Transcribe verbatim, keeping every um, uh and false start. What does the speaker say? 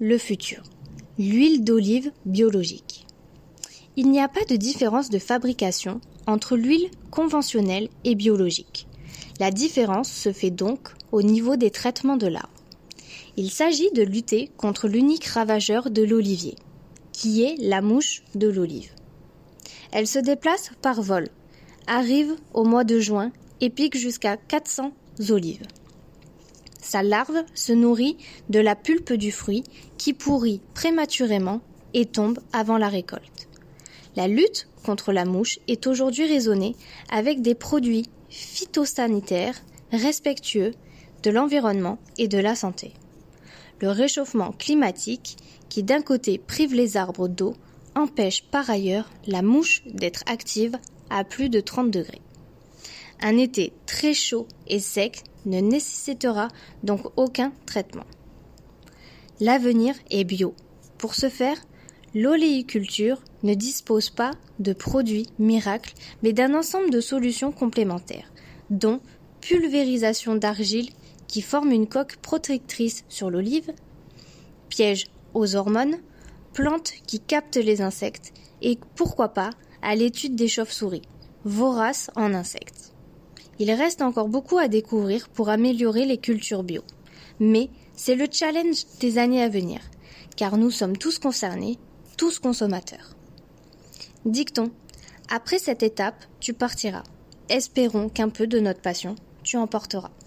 le futur, l'huile d'olive biologique. Il n'y a pas de différence de fabrication entre l'huile conventionnelle et biologique. La différence se fait donc au niveau des traitements de l'arbre. Il s'agit de lutter contre l'unique ravageur de l'olivier, qui est la mouche de l'olive. Elle se déplace par vol, arrive au mois de juin et pique jusqu'à quatre cents olives. Sa larve se nourrit de la pulpe du fruit qui pourrit prématurément et tombe avant la récolte. La lutte contre la mouche est aujourd'hui raisonnée avec des produits phytosanitaires respectueux de l'environnement et de la santé. Le réchauffement climatique, qui d'un côté prive les arbres d'eau, empêche par ailleurs la mouche d'être active à plus de trente degrés. Un été très chaud et sec ne nécessitera donc aucun traitement. L'avenir est bio. Pour ce faire, l'oléiculture ne dispose pas de produits miracles, mais d'un ensemble de solutions complémentaires, dont pulvérisation d'argile qui forme une coque protectrice sur l'olive, piège aux hormones, plantes qui captent les insectes et pourquoi pas à l'étude des chauves-souris, voraces en insectes. Il reste encore beaucoup à découvrir pour améliorer les cultures bio, mais c'est le challenge des années à venir, car nous sommes tous concernés, tous consommateurs. Dicton, après cette étape, tu partiras. Espérons qu'un peu de notre passion, tu emporteras.